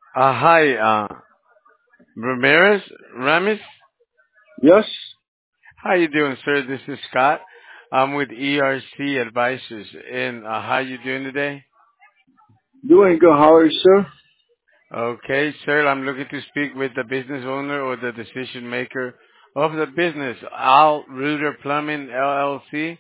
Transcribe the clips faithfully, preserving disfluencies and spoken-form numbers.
Uh, hi, uh, Ramirez, Ramis. Yes, How you doing, sir? This is Scott. I'm with E R C Advisors. And uh, how you doing today? doing good. How are you, sir? Okay, sir. I'm looking to speak with the business owner or the decision maker of the business, Al Reuter Plumbing L L C.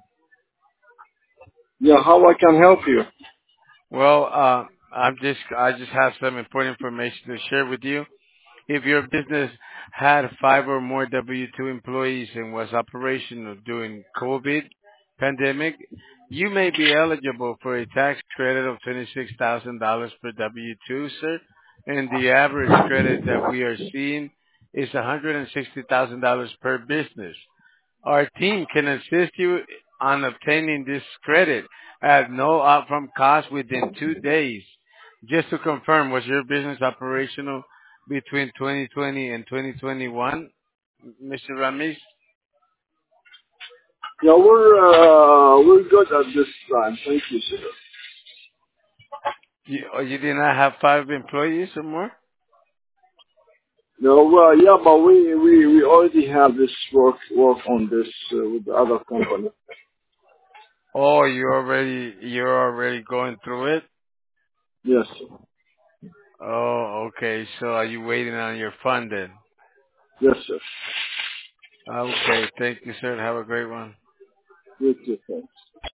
Yeah, how I can help you? Well, uh, I'm just I just have some important information to share with you. If your business had five or more W two employees and was operational during COVID pandemic, you may be eligible for a tax credit of twenty-six thousand dollars per W two, sir. And the average credit that we are seeing is one hundred sixty thousand dollars per business. Our team can assist you on obtaining this credit at no upfront cost within two days. Just to confirm, was your business operational between twenty twenty and twenty twenty-one, mister Ramis? Yeah, we're uh, we're good at this time. Thank you, sir. You, or you did not have five employees or more? No, well, yeah, but we we we already have this work work on this uh, with the other company. Oh, you already you're already going through it? Yes, sir. Oh, okay. So are you waiting on your funding? Yes, sir. Okay, thank you, sir. Have a great one. Yes, sir. Thanks.